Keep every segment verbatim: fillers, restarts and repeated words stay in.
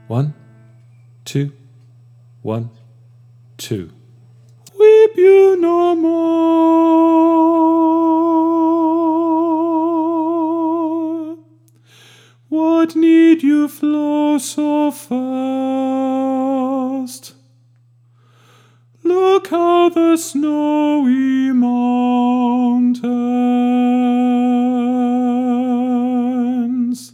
One, two, one, two. Weep you no more. What need you flow so fast? Look how the snowy mountains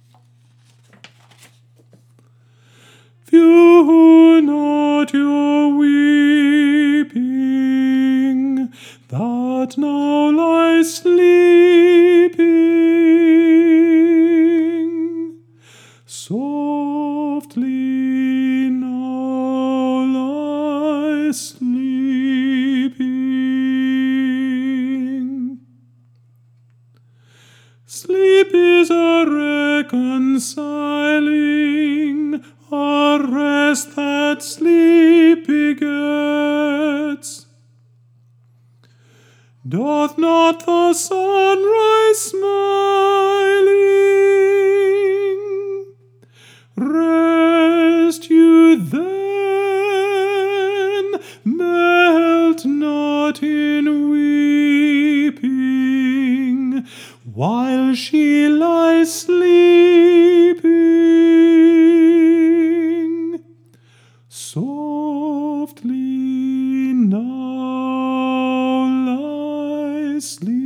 view not your weeping, that now lies sleeping. Softly now lies sleeping. Sleep is a reconciling, a rest that sleep begets. Doth not the sunrise smiling rest you then? Melt not in weeping while she lies sleeping. Softly now lies sleeping.